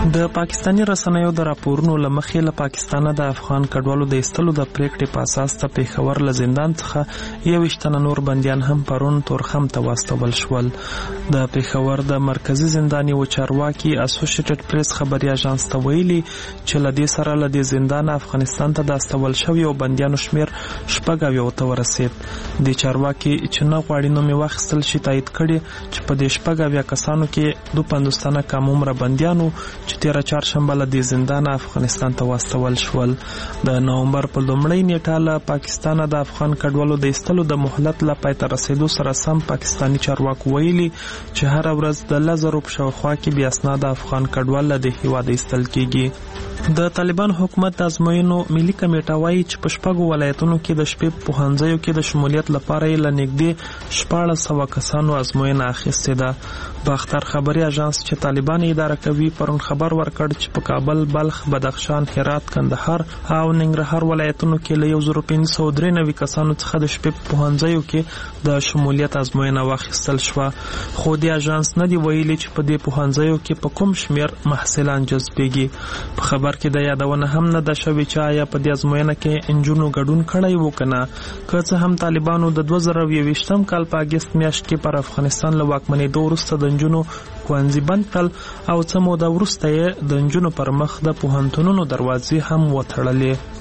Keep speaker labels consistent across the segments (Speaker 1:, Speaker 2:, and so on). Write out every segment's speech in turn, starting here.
Speaker 1: د پاکستاني رسنیو د راپورونو له مخې له پاکستانه د افغان کډوالو د ایستلو د پریکړې په اساس د پېښور له زندان څخه 21 تنه نور بندیان هم پرون تورخم ته واستول شول. د پېښور د مرکزی زندان یو چارواکي اسوسییټډ پریس خبري اژانس ته ویلي چې له دې سره له دې زندان افغانستان ته د استول شویو بندیانو شمیر 86 ته ورسید. د چارواکي چې نه غواړي نوم یې واخیستل شي تایید کړي چې په دې 86 کسانو کې 52 تنه کم عمره بندیانو چې تیره چهارشنبه له دې زندانه افغانستان ته واستول شول. د نومبر په لومړۍ نیټه له پاکستانه د افغان کډوالو د ایستلو د مهلت له پای ته رسیدو سره سم پاکستاني چارواکو ویلي چې هر ورځ د 1000 په شاوخوا کې بې اسناده افغان کډوال له دې هیواده ایستل کیږي. د طالبان حکومت د ازموینو ملي کمیټه وایي چې په 6 ولایتونو کې د شپې په پوهنځیو کې د شمولیت لپاره یې له نږدې 1400 کسانو ازموینه اخیستې ده. باختر خبري اژانس چې طالبان اداره کوي پرون خبر ورکړ چې په کابل، بلخ، بدخشان، هرات، کندهار او ننګرهار ولایتونو کې له 1593 کسانو څخه د شپې په پوهنځیو کې د شمولیت ازموینه واخیستل شوه. خو د اژانس نه دی ویلي چې په دې پوهنځیو کې په کوم شمیر محصلان جذبېږي. په خبر کې د یادونه هم نه ده شوې چې آیا په دې ازموینه کې انجونو ګډون کړی و که نه. که څه هم طالبانو د 2021 کال په اګست میاشت کې پر افغانستان له واکمنېدو وروسته د انجونو ښوونځي بند کړل او څه موده وروسته یې د انجونو پر مخ د پوهنتونونو دروازې هم وتړلې.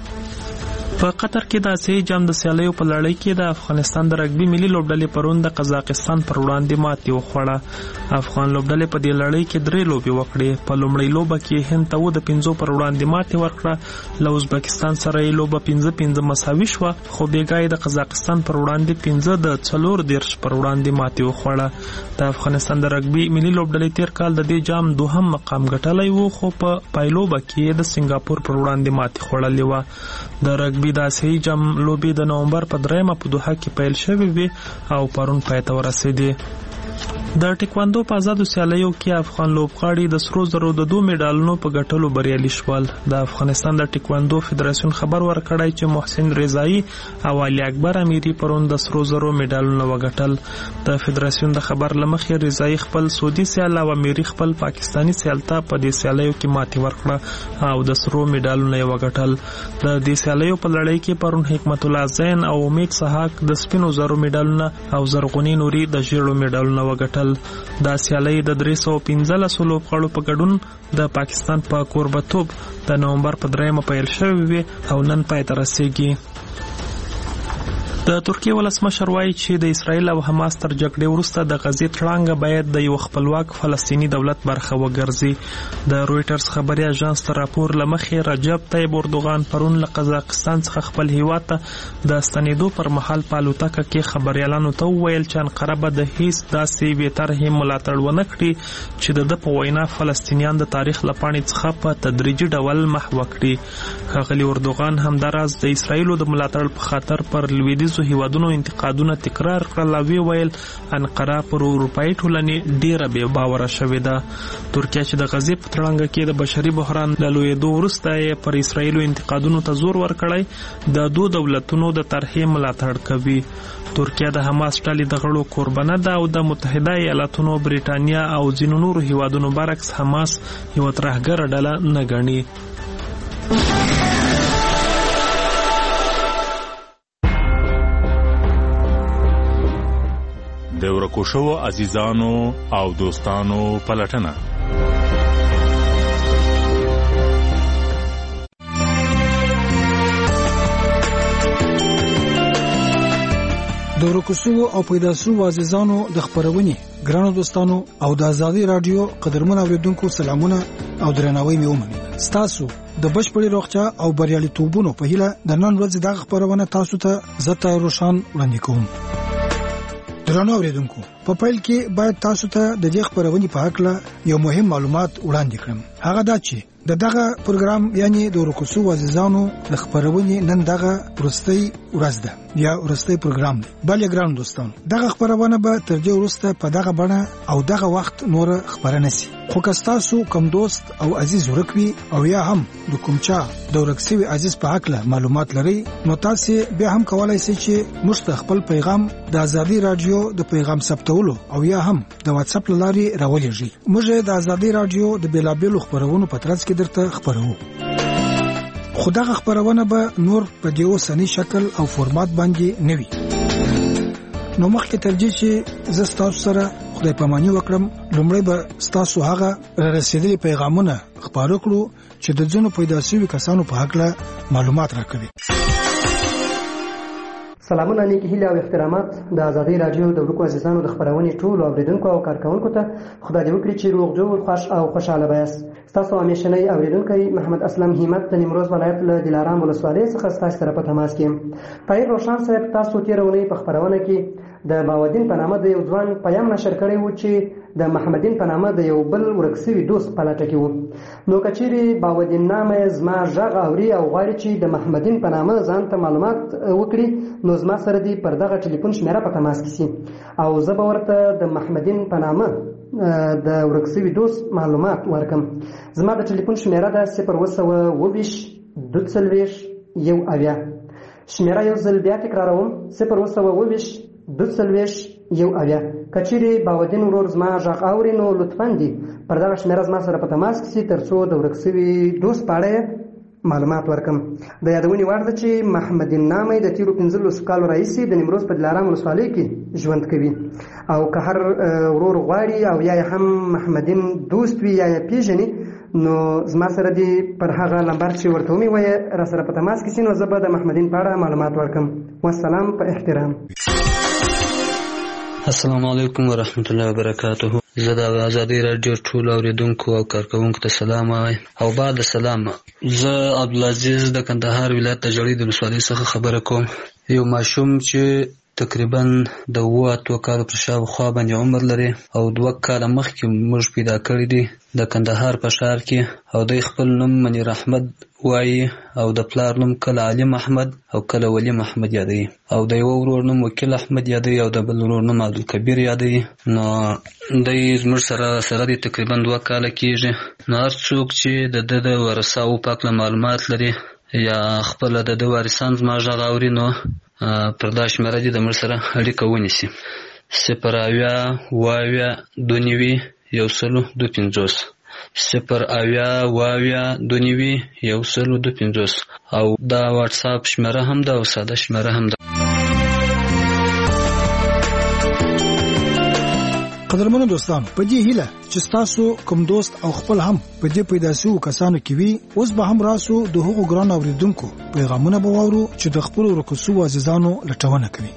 Speaker 1: په قطر کې د آسیایي جام د سیالیو په لړۍ کې د افغانستان د رګبي ملي لوبډلې پرون د قزاقستان پر وړاندې ماتې وخوړه. افغان لوبډلې په دې لړۍ کې 3 لوبې وکړې. په لومړۍ لوبه کې هند ته د 5 پر وړاندې ماتې ورکړه. له ازبکستان سره یې لوبه 5-5 مساوي شوه، خو بیګای د قزاقستان پر وړاندې 15-40 پر وړاندې ماتې وخوړه. د افغانستان د رګبي ملي لوبډلې تیر کال د دې جام دوهم مقام ګټلی وو، خو په پایلوبه کې د سنگاپور پر وړاندې ماتې خوړلې وه. د رګبي د آسیایي جام لوبې د نومبر په 3 په دوحه کې پیل شوې وې او پرون پای ته ورسېدې. د ټیکواندو په آزادو سیالیو کې افغان لوبغاړي د سرو زرو د 2 میډالونو په ګټلو بریالي شول. د افغانستان د ټیکواندو فدراسیون خبر ورکړی چې محسن رضایی او علي اکبر امیری پرون د سرو زرو میډالونه وګټل. د فدراسیون د خبر له مخې رضایی خپل سعودي سیال او امیری خپل پاکستاني سیال ته په دې سیالیو کې ماتې ورکړه او د سرو میډالونه یې وګټل. د دې سیالیو په لړۍ کې پرون حکمت الله زین او امید سحاق د سپینو زرو میډالونه او زرغونی نوري د ژیړو میډالونه وګټل. دا سیالۍ د 315 لوبغاړو په ګډون د پاکستان په کوربتوب د نومبر په 3 پیل شوې وي او نن پای ته رسیږي. د ترکیه ولسمشر وایي چې د اسرائیل او حماس تر جګړې وروسته د غزې تړانګه باید د یو خپلواک فلسطینی دولت برخه وګرځي. د رویټرز خبري اژانس تر راپور له مخې رجب طیب اردوغان پرون له قزاقستان څخه خپل هیواد ته د ستنېدو پر مهال په الوتکه کې خبریالانو ته وویل چې انقره به د هیڅ داسې بې طرحې ملاتړ ونه کړي چې د په وینا فلسطینیان د تاریخ له پاڼې څخه په تدریجي ډول محو کړي. ښاغلي اردوغان همداراز د اسرائیلو د ملاتړ په خاطر پر لویدیځو هیوادونو انتقادونه تکرار کړل او ویل انقره پر اروپایي ټولنې ډیره بې باوره شوې ده. ترکیه چې د غزې په تړانګه کې د بشري بحران له لویېدو وروسته یې پر اسرائیلو انتقادونو ته زور ورکړی د 2 دولتونو د طرحې ملاتړ کوي. ترکیه د حماس ډلې د غړو کوربنه ده او د متحده ایالاتونو، بریټانیا او ځینو نورو هیوادونو برعکس حماس یوه ترهګره ډله نه ګڼي.
Speaker 2: د ورکو شوو عزیزانو او دوستانو پلټنه.
Speaker 3: د ورکو شوو او پیدا شوو عزیزانو د خبرونې ګرانو دوستانو او د آزادي رادیو قدرمن اوریدونکو سلامونه او درناوی مې ومنئ. ستاسو د بشپړې روغتیا او بریالیتوبونو په هیله د نن ورځې د خبرونه تاسو ته زته روشن وړاندې کوم. درنو اوریدونکو، په پیل کې باید تاسو ته د دې خبرونې په حق له یو مهم معلومات وړاندې کړم. هغه دا چې دغه پروګرام یعنی د ورکو شوو عزیزانو د خبرونې نن دغه ورستۍ ورځ ده یا ورستۍ پروګرام دی. بل ګران دوستان، دغه خبرونه به تر دې وروسته په دغه بڼه او دغه وخت نور خبره نشي. خو که تاسو کوم دوست او عزیز ورکوي او یا هم د کوم چا د ورکسوي عزیز په حق له معلومات لري، نو تاسو بیا هم کولای شئ چې موږ خپل پیغام د آزادي رادیو د پیغام ثبتولو او یا هم د واتس اپ لارې راولېږئ. موږ د آزادي رادیو د بیلابېلو خبرونو په ترڅ کې درته خبرو. خو دغه خبرونه به نور په دیو سنی شکل او فورمات باندې نه وي. نو مخکې ترجیح چې زه تاسو سره خدای پاماني وکړم، لومړی به تاسو هغه رسیدلي پیغامونه خبرو کړو چې د ځینو پیدا شوي کسانو په حق له معلومات راکړي.
Speaker 4: سلامونه، نیکی هیله او احترامات د آزادۍ رادیو د ورکو عزیزانو د خبرونې ټولو اوریدونکو او کارکونکو ته خدای دې وکړي چې روغ جوړ، خوښ او خوشاله یاست. ستاسو همیشنی اوریدونکی محمد اسلم همت د نیمروز ولایت له دلارام ولسوالۍ څخه ستاسو سره په تماس کې یم. طاهر روشن صاحب تاسو تېره اونۍ په خبرونه کې د باودین په نامه د یو ځوان پیام نشر کړی و چې د محمدین په نامه د یو بل ورک شوي دوست په لټه کې و. نو که چیرې باودین نامه زما غږ اوري او غواړي چې د محمدین په نامه ځان ته معلومات وکړي، نو زما سره دې پر دغه ټلیفون شمیره په تماس کې شي او زه به ورته د محمدین په نامه د ورک شوي دوست معلومات ورکم. زما د ټلیفون شمیره ده 020 22 1 شمیره یو ځل بیا تکراروم 020 22 1. کچېرې باودین ورور زما غږ اوري نو لطفاً دې پر دغه شمیره زما سره په تماس کې شي ترڅو د ورک شوي دوست په اړه معلومات ورکم. د یادونې وړ ده چې محمدین نامه د تیرو 15 کالو راهیسې د نیمروز په دلارام ولسوالۍ کې ژوند کوي او که هر ورور غواړي او یا هم محمدین دوست وي یا یې پیژني، نو زما سره دې پر هغه نمبر چې ورته ومې را سره په تماس کې شي، نو زه به د محمدین په اړه معلومات ورکم. والسلام په احترام.
Speaker 5: السلام علیکم ورحمت الله وبرکاته. زه د آزادۍ رادیو ټول اوریدونکو او کارکونکو ته سلام وایم او بعد سلام. زه عبدالعزیز د کندهار ولایت د جړۍ د ولسوالۍ څخه خبره کوم. یو ماشوم چې تقریبا د 7 کالو پر شاوخوا باندې عمر لري او 2 کاله مخکې موږ پیدا کړی دی د کندهار په ښار کې، او د خپل نوم منیر احمد وایي او د پلار نوم کله علي محمد او کله ولی محمد یادوي، او د یو ورور نوم وکیل احمد یادوي او د بل ورور نوم عبدالکبیر یادوي. نو دی زموږ سره دی تقریبا 2 کاله کېږي. نو هر څوک چې د ورثاو په هکله معلومات لري یا خپل د وارثان زما غږ اوري، نو پر دا شمیره دې د موږ سره اړیکه ونیسي 020 020 او دا واتس اپ شمیره هم ده او ساده شمیره هم ده.
Speaker 3: قدرمنو دوستان، په دې هیله چې تاسو کوم دوست او خپل هم په دې پیدا شوو کسانو کې وي، اوس به هم راسو د هغو ګران اوریدونکو پیغامونه به واورو چې د خپل ورکو شوو عزیزانو لټونه کوي.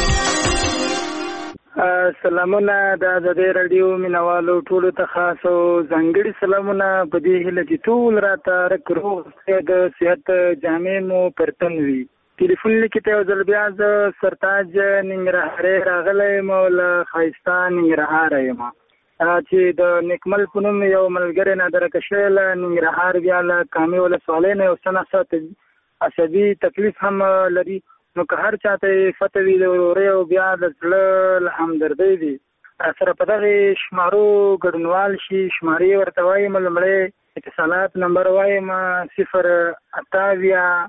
Speaker 6: سلامونه د آزادۍ رادیو مینوالو ټولو ته خاص او ځانګړي سلامونه په دې هیله چې ټول راته روغ د صحت جامع مو پرتن وي. ټلیفون لیکي ته یو ځل بیا زه سرتاج ننګرهارۍ راغلی یم او له ښایسته ننګرهاره یم چې د نیکمل په نوم یو ملګری نادرکه شوی له ننګرهار بیا له کامې ولسوالۍ نه یو څه ناڅه عصبي تکلیف هم لري. نو که هر چاته فتح وي د ورورۍ او بیا د زړه له همدردۍ وي سره په دغې شمارو ګډونوال شي. شمارې ورته وایم، لومړی اتصالات نمبر وایم 028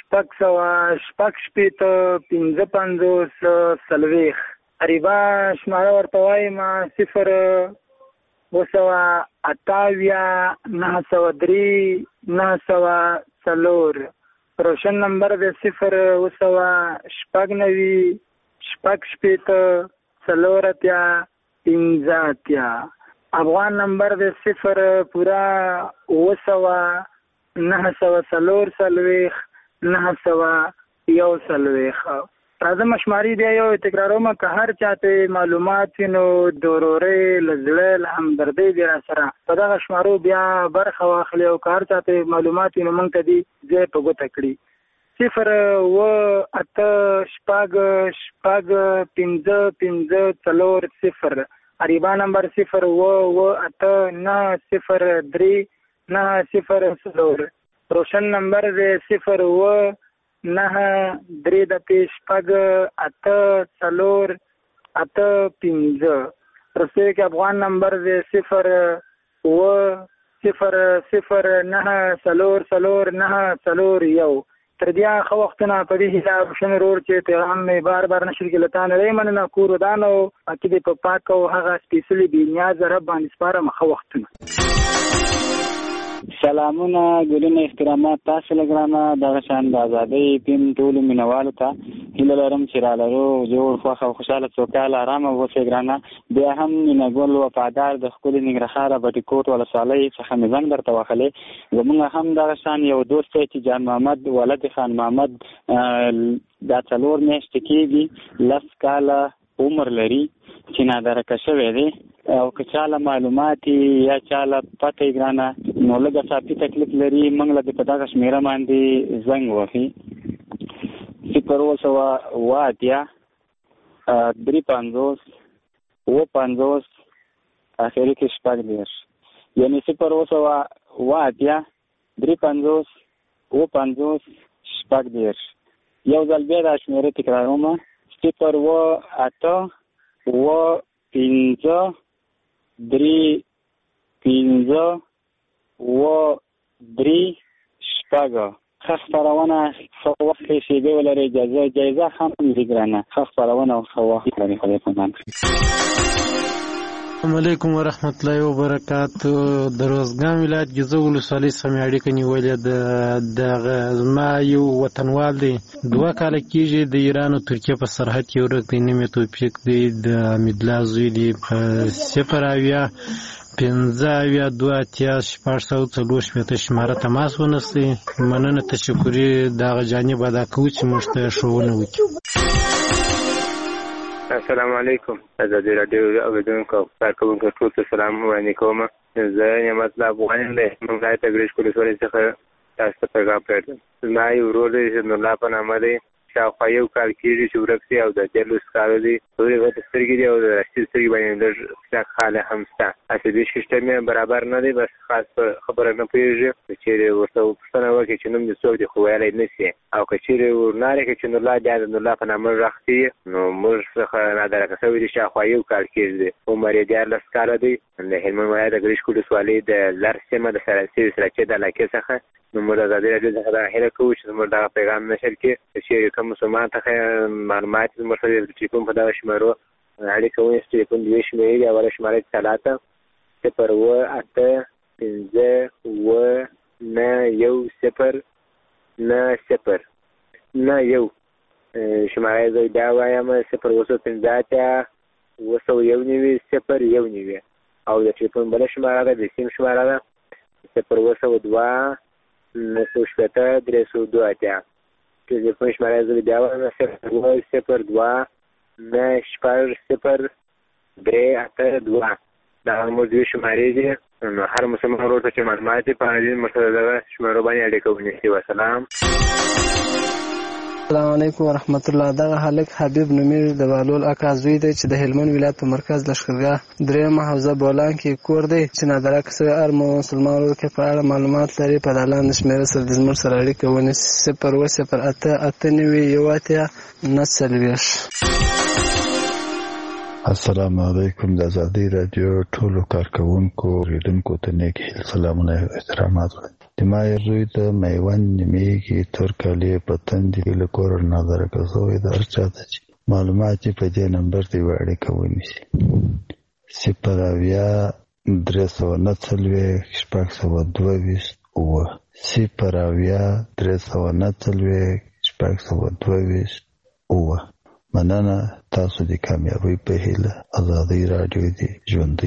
Speaker 6: 655 عریبا شماره ورته وایم 028 903 روشن نمبر دی 0 افغان نمبر دی 0 راځه مشماري بیا یو تکرارومه که هر چاته معلومات نو د ورورۍ له زړه له همدردۍ دې را سره په دغه شمارو بیا برخه واخلي او که هر چاته معلومات نو موږ ته دې ځای په ګوته کړي. 0 عریبا نمبر 0 روشن نمبر دی 0 9 رسوی که افغان نمبر دی 0 تر بیا ښه وختونه په دې هیله روشن ورور چې پیغام مې بار بار نشر کې له تا نه دی مننه کور ودان او عقیدې په پاک او هغه سپېڅلي بې نیازه رب باندې سپارم. ښه وختونه. سلامونه ګلونه احترامات تاسو لګرانه دغه شان د ازادۍ پیم ټولو مینوالو ته هیله لرم چې را لرو جوړ خوښ او خوشحاله سوکاله ارامه اوسئ ګرانه. بیا هم مینهګل وفادار د ښکلي ننګرهار بټي کوټ ولسوالۍ څخه مې زنګ درته وهلی. زموږ هم دغه شان یو دوست دی چې جان محمد ولد خان محمد دا 4 میاشتې کېږي 10 کاله عمر لري چې نادرکه شوی دی او که چاله معلومات یا چاله پته ګرانه نو لږه صافي تکلیف لري موږ له په دغه شمیره باندې زنګ وهي 0 350 اخري کې 6 یعنی 0 350 6 یو ځل بیا دا شمیره تکراروم 0 خخ پرونه وخت کې شیبه ولري جایزه هم دي ګرانه خخ پرونه وخت لري خدای په امان.
Speaker 7: السلام علیکم ورحمت الله وبرکاتو. د روزګان ولایت ګیزو ولسوالۍ سمې اړیکه نیولې د ما یو وطنوال دی 2 کاله کېږي د ایران او ترکیه په سرحد کې ورک دی نومې توفیق دی د امیدالله زوی دی 0 شماره تماس ونیسئ. مننه تشکري دغه جانب ادا کوو چې موږ ته ښوونه وکړي.
Speaker 8: السلام علیکم. ازادي راډیو اوریدونکو کارکوونکو ټول ته سلام وړاندې کوم. زه نعمت الله افغان یم د ولایت ګریش ولسوالۍ څخه تاسو ته پیغام پرېږدم. زما یو ورور دی چې نورالله په نامه دی شاوخوا یو کال کېږي چې ورک دی او د 13 کالو دی تورې غټې سترګې دي او د راشدې سترګې باندې لږ کلک خاله هم شته. عصبي سیسټم یې برابر نه دی بس خاص خبره نه پوهېږي چېرې ورته پوښتنه وکړي چې نوم دې څوک دی خو ویلی نه شي او که چېرې ورنارې کړي چې نورالله بیا د نورالله په نامه غږ شي نو موږ څخه نادرکه شوی دی شاوخوا یو کال کېږي دی عمر یې 14 کاله دی د هلمند ولایت د ګریش ولسوالۍ د لر سیمه د سراسي سراچې د علاقې څخه نو موږ د ازادي راډیو څخه دا هیله کوو چې زموږ دغه پیغام نشر کړي چې کوم مسلمان ته معلومات زموږ سره د ټلیفون په دغه شمېرو اړیکه ونیسي. ټلیفون 2 شمېرې دي. اوله شماره چې 0 شماره زه بیا وایم 0 او د ټلیفون بله شماره ده د سیم شماره ده 0 ټلیفون شماره زه بیا وایم 0 دا موږ 2 شمارې دي نو هر مسلمان ورور ته چې معلومات یې په دې مرسته دغه شمارو باندې اړیکه ونیسي. وسلام.
Speaker 9: السلام علیکم ورحمت الله. دغه هلک حبیب نومیر د بهلول اکا زوی دی چې د هلمند ولایت په مرکز لښکرګاه 3 حوزه بولان کې کور دی چې نادرکه شوی هر مسلمان ورور کې په اړه معلومات لري په لاندې شمېره سره د زموږ سره اړیکه ونیسي 0
Speaker 10: السلام علیکم. د ازادي راډیو ټولو کارکوونکو اوریدونکو ته نیک سلامونه او احترامات. د ما زوی د میوند نیمېږي 3 کالې په تندې له کور نادرکه شوی د هر چا ته چې معلومات یې په دې نمبر ته اړیکه ونیسي 0 مننه. تاسو د کامیابی په هیله. ازادي راډیو دی ژوندۍ.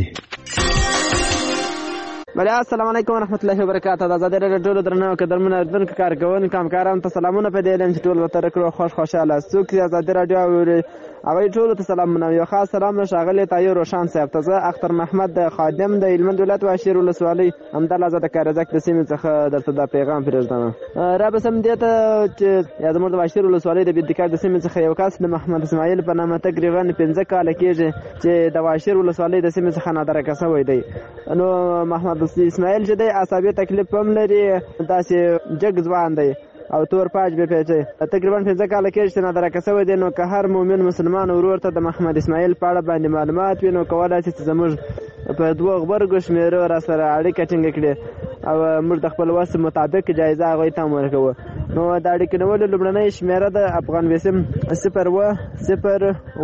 Speaker 11: السلام علیکم ورحمت الله وبرکاته. د ازادي راډیو ټولو درنو قدرمنو اوریدونکو کارکوونکو همکارانو ته سلامونه په دې لم چې ټول وته کړو خوشاله څوک د ازادي راډیو هغه ټولو ته سلامونه. یو خاص سلام شاغلی طاهر روشان صاحب ته. زه اختر محمد د خادم د هلمند ولایت واشیر ولسوالۍ همدلته آزاد کارزک د سیمې څخه درته دا پیغام پرېږدم. را به سم دې ته چې زموږ د واشیر ولسوالۍ د بیدکار د سیمې څخه یو کس د محمد اسماعیل په نامه تقریبا 15 کاله کېږي چې د واشیر ولسوالۍ د سیمې څخه نادرکه شوی دی. نو محمد اسماعیل چې دی عصبي تکلیف هم لري داسې جګ ځوان دی او تور پاج به پیچي تقریبا 15 کاله کې چې نادرکه شوی دی. نو که هر مؤمن مسلمان ورور ته د محمد اسماعیل په اړه باندې معلومات وي نو کولای شي چې زموږ په 2 غبرګو شمېرو را سره اړیکه ټینګه کړي او موږ د خپل وس مطابق جایزه هغوی ته ورکوو. نو د اړیکې نیولو لومړنۍ شمېره د افغان وسیم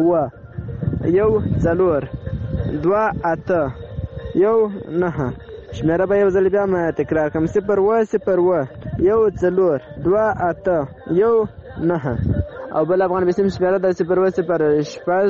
Speaker 11: 0 0 1 4 2 8 1 9 شمیره به یو ځل بیا م تکرار کړم 0 اوه 0 اوه 1 4 2 8 1 9 او بل افغان بسم شمیره د 0 اوه 0 شپږ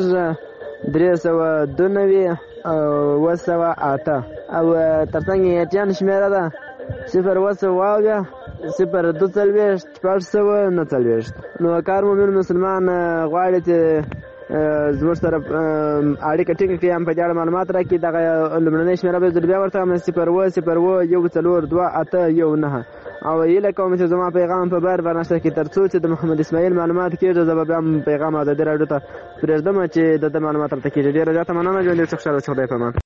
Speaker 11: 392 او 208 او ترڅنګ ایټیان شمیره ده 0 اوه 0 2 څلوېښت 449 نو کار مومن مسلمان غواړي چې زموږ سره اړیکه ټینګه کړي هم په دې اړه معلومات راکړي دغه لومړنۍ شمېره به زه بیا ورته وایم 0 اوه 0 اوه 1 4 2 8 1 9 او هیله کوم چې زما پیغام په بار نشته کې تر څو چې د محمد اسماعیل معلومات کېږي زه به بیا هم پیغام ازادي راډیو ته پرېږدم چې د معلومات راته کېږي ډېره زیاته مننه ژوندي اوسه خوشحاله اوسه خدای په امان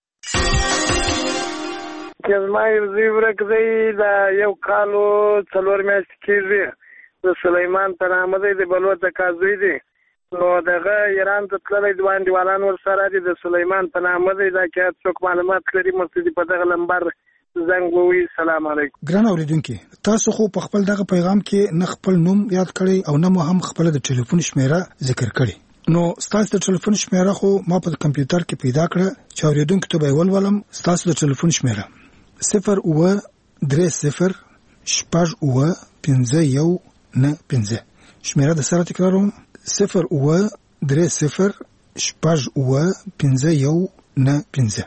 Speaker 6: چې زما یو زوی ورک دی دا یو کال و 4 میاشتې کېږي د سلیمان په نامه دی د بلوڅ اکا زوی دی نو دغه ایران ته تللی دوه انډیوالان ورسره دي د سلیمان په نامه دی دا که څوک معلومات لري مرسي په دغه نمبر زنګ ووهي. سلام علیکم.
Speaker 3: ګران اوریدونکي تاسو خو په خپل دغه پیغام کې نه خپل نوم یاد کړی او نه مو هم خپل د ټلیفون شمیره ذکر کړی نو ستاسو د ټلیفون شمیره خو ما په کمپیوټر کې پیدا کړه چې اوریدونکو ته به ولولم ستاسو د ټلیفون شمیره 0 اوه 3 0 شپږ اوه 5 1 9 5 شمیره د سره تکراروم 0 اوه 3 0 شپږ اوه 5 1 9 5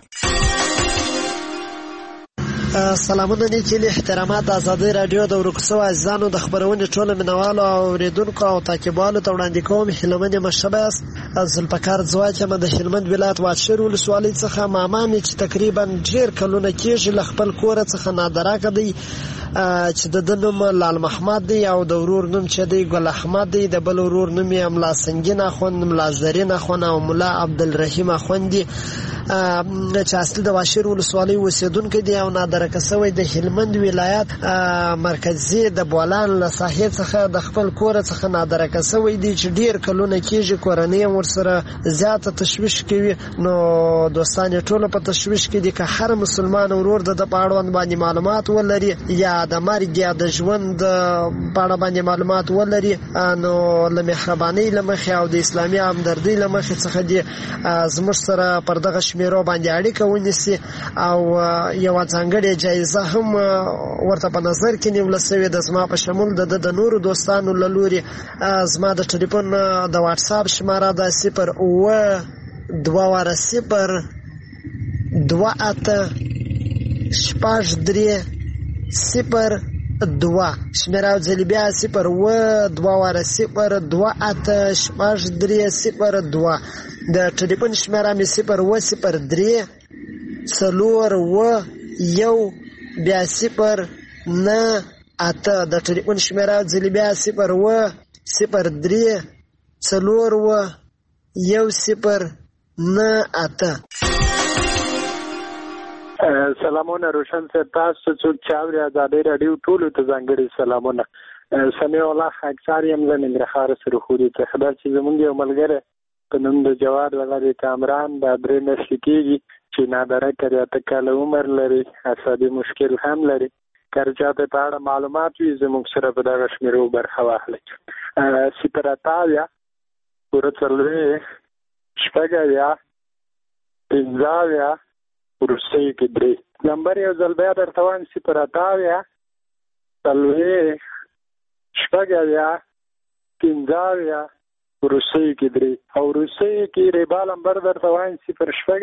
Speaker 12: سلامونه نیکي احترامات آزادي رادیو د ورکسو عزیزانو د خبرونې ټول منوالو او اوریدونکو او تعقیبوالو ته وړاندې کوم هیلمن مشباس ذوالفقار ځواک یم د هلمند ولایت واشر ولسوالۍ څخه مامانې چې تقریبا ډېر کلونه کېږي له خپل کور څخه نادراکه دی چې د نوم لال محمد دی او د ورور نوم چې دی ګل احمد دی د بل ورور نوم یې ملا سنگین اخوند ملا زرین اخوند او ملا عبدالرحیم اخوند دی چې اصل د واشر ولسوالۍ اوسیدونکی دی او نادرکه شوی د هلمند ولایت مرکزي د بولان له ساحې څخه د خپل کور څخه نادرکه شوی دی چې ډیر کلونه کېږي کورنۍ ورسره زیاته تشویش کوي نو دوستان ټول په تشویش کې دي که هر مسلمان ورور د پاړوند باندې معلومات ولري یا د مرګ یا د ژوند په اړه باندې معلومات ولري نو له مهربانۍ له مخې او د اسلامي همدردۍ له مخې څخه دي زموږ سره پر دغه شمیرو باندې اړیکه ونیسي او یو ځانګړې جایزه هم ورته په نظر کې نیول شوې ده زما په شمول د نورو دوستانو له لوري زما د ټلیفون د واتس اپ شماره ده 0 اوه 2 0 2 8 شپږ 3 0 2 شمیره ځل بیا 0 اوه 2 0 2 8 شپږ 3 0 2 د ټلیفون شمیره مې 0 اوه 0 3 4 اوه 1 بیا 0 9 8 د ټلیفون شمیره ځل بیا 0 اوه 0 3 4 اوه 1 0 9 8.
Speaker 6: سلامونه روشن صاحب تاسو څوک چې اوري ازادي رادیو ټولو ته ځانګړي سلامونه سمیع الله اکثر یم له ننګرهار سره خو دې ته خبر چې زمونږ یو ملګری په نوم د جواد غالي کامران د درې میاشتې کېږي چې نادرکه دی 8 کاله عمر لري عصبي مشکل هم لري که چاته په اړه معلومات وي زموږ سره په دغه شمیرو برخه واخلئ 0 8 پوره 4 شپږ 5 روسي کې 3 نمبر یو ځل بیا درته وایم 0 8 4 شپږ 5 روسي کې 3 او روسي کې ریبا نمبر درته وایم 0 شپږ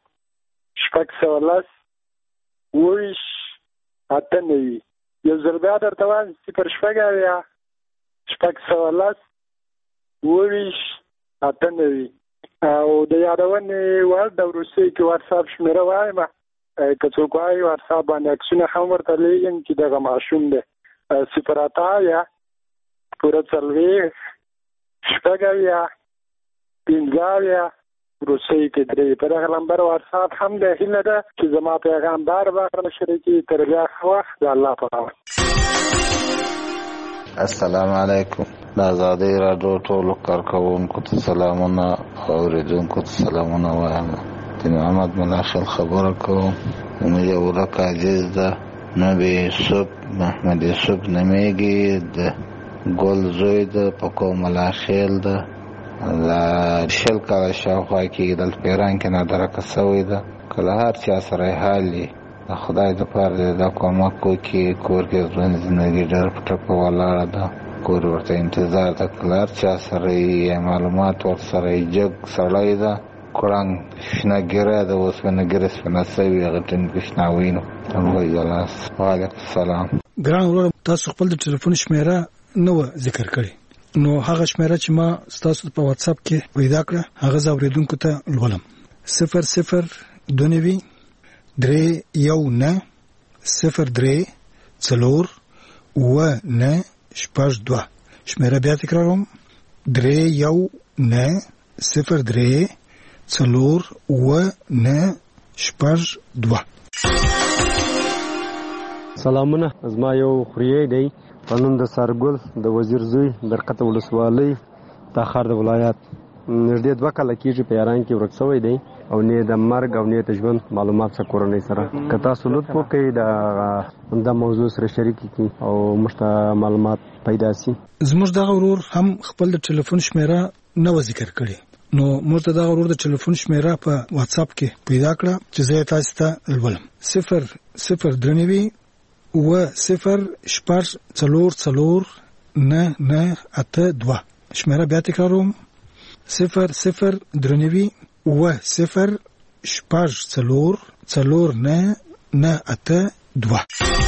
Speaker 6: 16 ویش اتنوي یو ځل بیا درته وایم 0 شپږ 16 ویش اتنوي او د یادونې وړ د روسي کې واتساپ شمیره وایم که څوک وایي واتساپ باندې عکسونه هم ورته لیږم چې دغه ماشوم دی 0 8 پوره 4 شپږ 5 روسي کې 3 په دغه نمبر واتساپ هم د هیله ده چې زما پیغام بار بار شریکي تر بیا وخت د الله په امان.
Speaker 13: السلام علیکم د آزادۍ راډیو ټولو کارکوونکو ته سلامونه او اوریدونکو ته سلامونه وایم. د محمد ملاشل خبره کوم. نو یو ورک عزیز ده نبی یوسف محمد یوسف نمیږي د ګل زوی ده په کوم ملاشل ده لا شل کاله شاوخوا کې د پیران کې نادرکه شوی ده کله هر چا سره حالي خدای د پاره د کومک کوي کور کې ژوند زندگی ډېر پټه ولاړه ده کور ورته انتظار د کلار چا سره معلومات ور سره جګ سړی ده کورنګ شناګره د وسپنګره سپناسوي غټن کښناوینو الله جلاس وعلیکم السلام
Speaker 3: ګران ورور تاسو خپل د ټلیفون شمیره نو ذکر کړی نو هغه شمیره چې ما تاسو په واتس اپ کې پیدا کړه هغه زاوریدونکو ته لولم 0029 319 03 څلور و نه شپږ دوه شمیره بیا تکراروم 319 03 څلور و نه شپږ دوه.
Speaker 14: سلامونه زما یو خوري دی قانون د سرګل د وزیر زوی برکت ولسوالۍ تاخر د ولایت نږدې 2 کال کېږي په یاران کې ورک شوی دی او نه د مرګ او نه د ژوند معلومات څخه کورنۍ سره کتا سلوت وکړي د موضوع سره شریک کی او مشته معلومات پیدا سي.
Speaker 3: زموږ د غرور هم خپل د ټلیفون شمیره نو ذکر کړي نو مرته د غرور د ټلیفون شمیره په واتس اپ کې پیدا کړه چې زه تاسو ته ولولم 00 و 0 شپږ څلور څلور نه نه اته دوه شمیره بیا تکراروم 00 و 0 شپږ څلور څلور نه نه اته دوه.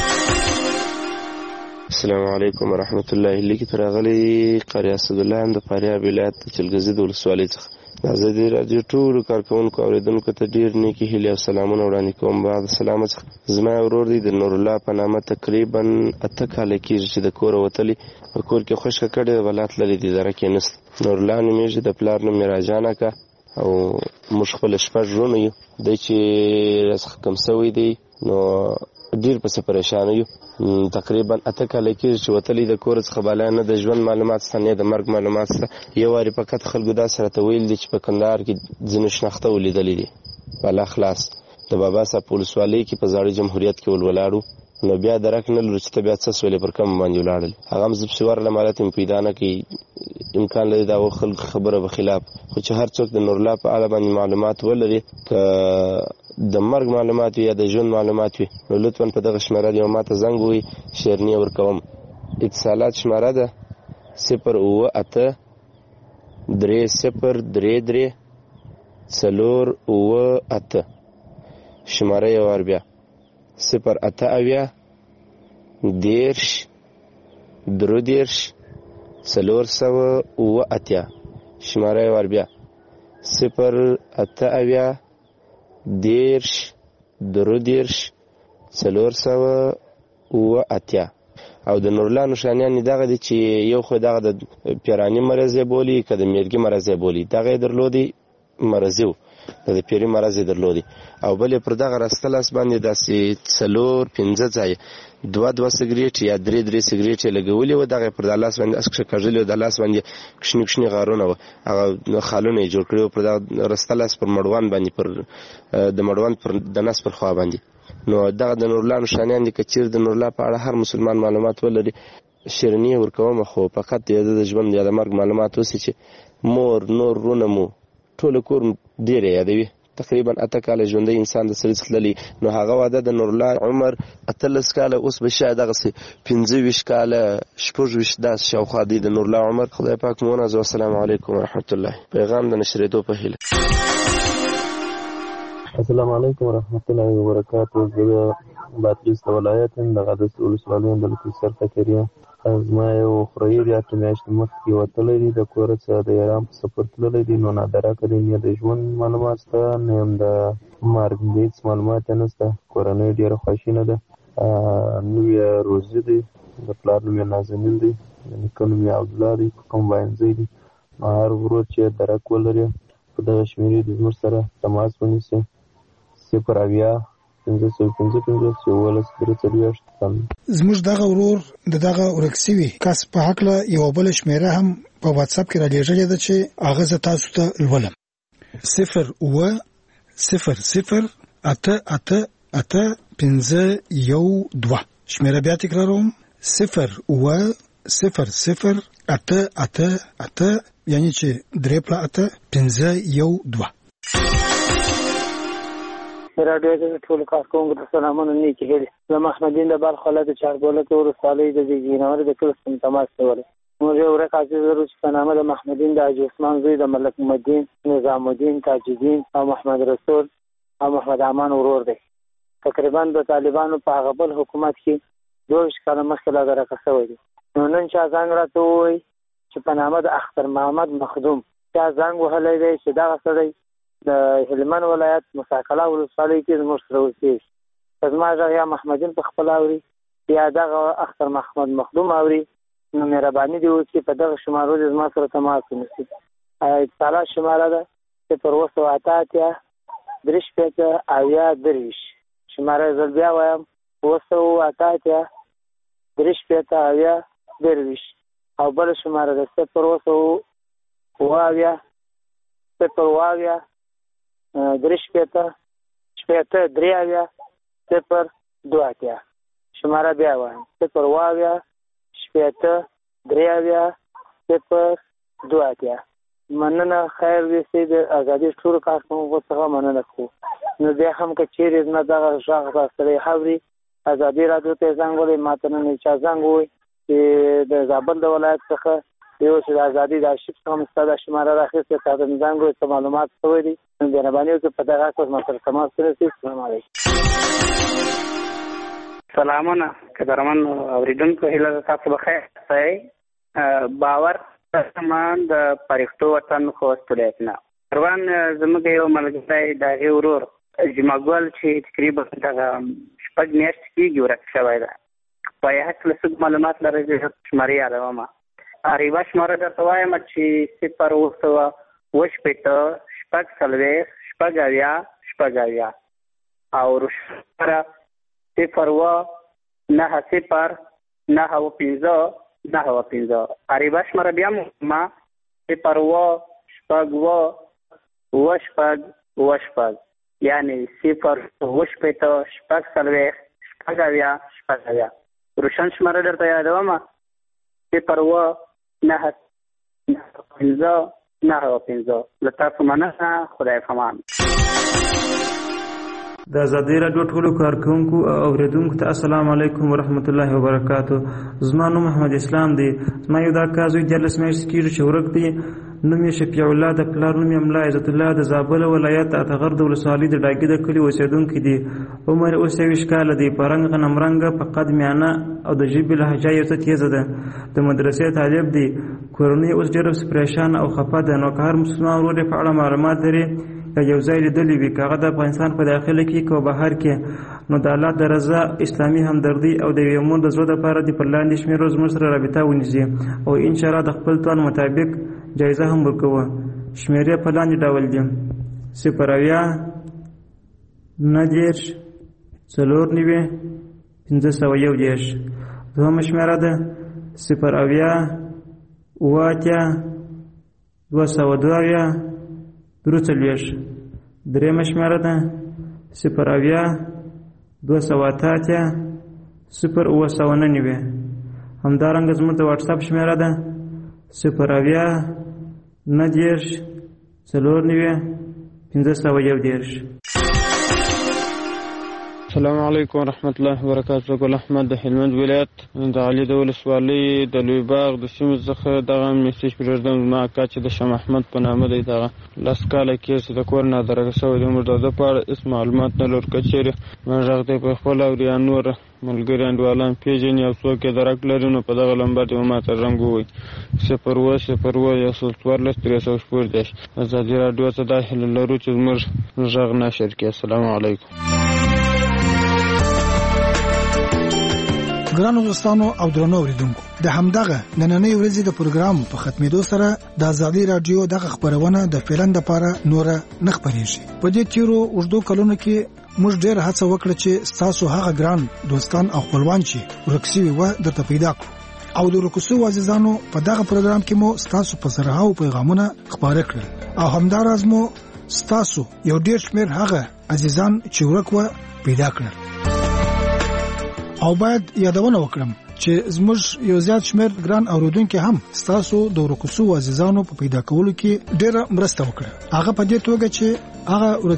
Speaker 15: السلام علیکم ورحمت الله لیکي ترغلی قاری اسد الله د فاریاب ولایت چلګزي د ولسوالۍ څخه د ازادي رادیو ټول کارکونکو اوریدونکو ته ډیر نیکی هیله او سلامونه وړاندې کوم. بعد سلامت زما ورور دی د نور الله په نامه تقریبا 8 کال کېږي چې د کور وتلی په کور کې خوشک کړي ولات لري د درکې نست نور الله نومېږي د پلار نوم راجانه کا او مش خپل شپږ ژوند یو د چې رزق کم سوی دی نو ډیر په پریشان یو تقریبا 8 کال کې چې وتلی د کور څخه بالا نه د ژوند معلومات ستنه د مرګ معلومات سره یو واری فقط خلکو دا سره ته ویل دي چې په کندهار کې ځینې شناخته ولیدلې دي بالا خلاص د بابا صاحب پولیسوالۍ کې په زاړه جمهوریت کې ولولاړو نو بیا درک نه لري چې بیا څه سولې پر کم باندې ولاړل هغه هم زب سوار لمالت پیدا نه کی امکان لري دا خلک خبره به خلاف خو چې هر څوک د نور الله په اړه باندې معلومات ولري ک د مرګ معلومات یا د ژوند معلومات وي نو لطفا په دغه شمیره یو ماته زنګ وي شیرنی ورکوم اتصالات شمیره ده 0 3 څلور و اته شمیره یو ور بیا 0 8 دیرش درو دیرش څلور سوه و اتیا شمیره یو ور بیا 0 8 دیرش درو دیرش څلور سوه و اتیا او د نورلا نشانیان دغه دي چې یو خو دغه د پیرانی مرض بولی که د میرګي مرض بولی دغه درلودي مرزو د پیری مرض درلودي او بل پر دغه راستلاس باندې داسې څلور 15 ځای 2 سیګریټ یا 3 سیګریټ لګولې و دغه پر د لاس باندې اسکه کړل د لاس باندې کښنی غارونه و هغه خالونه جوړ کړو پر د راستلاس پر مړوان باندې پر د مړوان پر د نس پر خوا باندې نو دغه د نورلان شانیان دي کچیر د نورلا په اړه هر مسلمان معلومات ولري شیرنی ورکوم خو فقط د ژوند یا د مرګ معلومات وسی چې مور نور رونمو ټول کور ډیر یادوي تقریبا 8 کال ژوندۍ انسان د سړي تللی نو هغه واده د نورلا عمر 13 کال اوس به شاید دغه 15 کال 16 داس شاوخوا دی د نورلا عمر خدای پاک مونږ السلام علیکم ورحمت الله پیغام د نشریدو په هیله.
Speaker 16: السلام علیکم ورحمت الله وبرکاته. زه باتریس ولایت د غدس ولسوالۍ د لکسر فکریا زما یو خوري د میاشتې مخکې وتلی دی د کور څخه د ایران په سفر تللی دی نو نادره کړی نه د ژوند معلومات شته نه هم د مرګ هیڅ معلومات نه شته کورنۍ ډېره خواشینه ده نو یې روزي دی د پلار نوم یې نازنین دی نیکه نوم یې عبدالله دی کوم باینځی دی هر ورور چې درک ولري په دغه شمیرې د زموږ سره تماس ونیسي 0
Speaker 3: زموږ دغه ورور دغه ورکسوي کس په حقله یو بل شمیره هم په واتس اپ کې را لېږلې ده چې هغه زه تاسو ته لولم 0 شمیره بیا تکراروم 0 یعنی چې 3 8 5 1 2.
Speaker 6: راډیو د ټولو کارکوونکو ته سلامونه نیکې هیلې. زه محمدین د بلخ ولایت چاربولک ولسوالۍ د زیږینور د کلي څخه تماس کولی. موږ یو ورک عزیز لرو چې په نامه د محمدین د حاجي عثمان زوی د ملک محمدین، نظام الدین، تاج الدین او محمد رسول او محمد امان ورور دی. تقریبا د طالبانو په هغه بل حکومت کې 22 کاله مخکې لا درکه شوی دی. نو نن چا زنګ راته ووایي چې په نامه د اختر محمد مخدوم چا زنګ وهلی دی چې دغه سړی د هلمند ولایت مساکله ولسوالۍ کې زموږ سره اوسېږي. که زما غږ یا محمدین په خپله اوري یا دغه اختر محمد مخدوم اوري، نو مهرباني دې وکړي په دغه شمارو دې زما سره تماس ونیسي. اتصالات شماره ده 078 350 23. شماره زه بیا وایم 078 350 23 او بل شماره ده 080 350 شماره بیا وایم 080 مننه. خیر دې سي د ازادي ټولو کارکوونکو څخه مننه کوو. نو بیا هم که چیرې نه دغه غږ تاسو حاوري ازادي راډیو ته زنګ ولې ماته نه چا زنګ وي چې د زابل د ولایت څخه یو چې د ازادي د ارشیف څخه مستدا شماره راخیسته تاسو زنګ وي ته معلومات شوي دي. نو مهرباني وکړئ په دغه کوم سره تماس ونیسئ. السلام علیکم.
Speaker 17: سلامونه قدرمن اوریدونکو، هیله تاسو بخیر اوسئ. باور سامان د پرښتو وطن خوست ولایت نه روان زموږ یو ملګری د هغې ورور جمعګل چې تقریبا دغه 6 میاشتې کېږي ورک شوی ده. په یې هکله څه معلومات لرئ؟ زه شمارې یادومه. یوه شماره درته وایم چې 0 او روشماره 0 عریبه شماره بیا ما 0 یعنی 0 روشن شماره درته یادومه 0 له تاسو مننه. خدای پامان.
Speaker 18: د ازادي راډیو ټولو کارکوونکو او اوریدونکو ته السلام علیکم ورحمت الله وبرکاتو. زما نوم محمد اسلام دی. زما یو دا کازوی 14 میاشتې کېږي چې ورک دی. نوم یې شفیع الله، د پلار نوم یې ملا عزت الله، د زابل ولایت اتغر د ولسوالۍ د ډاګي د کلي اوسېدونکی دی. عمر 29 کاله دی. په رنګ غنمرنګه، په قد میانه او د ژبې لهجه یې څه تیزه ده. د مدرسې طالب دی. کورنۍ اوس ډېره پریشان او خفه ده. نو که هر مسلمان ورور یې په اړه معلومات لري یا یو ځای لیدلی وي، که هغه د افغانستان په داخله کې که بهر کې، نو د الله د رضا، اسلامي همدردي او د یوې مور د زړه دپاره دې پر لاندې شمېرو زموږ سره رابطه ونیسي او انشاءالله د خپل توان مطابق جایزه هم ورکوه. شمېرې په لاندې ډول دي: 0 90 4 501. دوهمه شمېره ده 0 242. درېیمه شمېره ده 0 همدارنګه زموږ د واټساپ شمېره ده 0
Speaker 19: السلام علیکم ورحمت الله وبرکاتو. ګل احمد د هلمند ولایت د علي د ولسوالۍ د لوی باغ د سیمې څخه دغه میسج پرېږدم. زما اکا چې د شاه محمد په نامه دی، دغه 10 کاله کېږي چې د کور نه درکه شوی دی. موږ د ده په اړه هېڅ معلومات نه لرو. که چېرې موږ غږ دی په خپله اوري یا نور ملګري انډیوالان پېژني او څوک یې درک لري، نو په دغه لمبر دې ما ته رنګ ووایي 0 ازادي راډیو ته دا هیله لرو چې زموږ غږ نشر کړي. السلام علیکم.
Speaker 3: ګرانو دوستانو او درنو اوریدونکو، د همدغه نننۍ ورځې د پروګرام په ختمېدو سره د ازادي راډیو دغه خبرونه د فعلن لپاره نور نه خپرېږي. په دې تیرو اوږدو کلونو کې موږ ډېر هڅه وکړه چې تاسو هغه ګران دوستان او خپلوان چې ورک شوي وو درته پیدا کړو، او د ورکو شویو عزیزانو په دغه پروګرام کې مو تاسو په زرهاو پیغامونه خپاره کړل، او همداراز مو تاسو یو ډېر شمېر هغه عزیزان چې ورک وو پیدا کړل. او باید یادونه وکړم چې زموږ یو زیات شمېر ګران اوریدونکو هم تاسو د ورکو شویو عزیزانو په پیدا کولو کې ډېره مرسته وکړه. هغه په دې توګه چې هغه